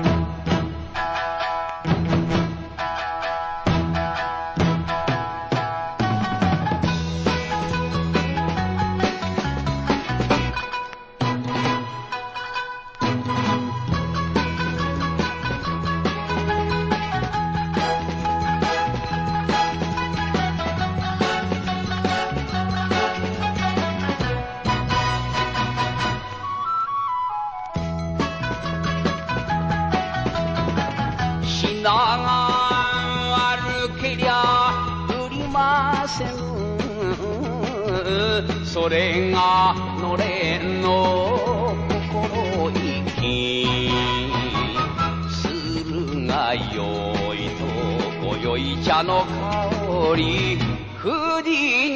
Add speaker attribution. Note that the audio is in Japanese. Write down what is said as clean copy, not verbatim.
Speaker 1: それがのれんの心意気するがよいと今宵茶の香り藤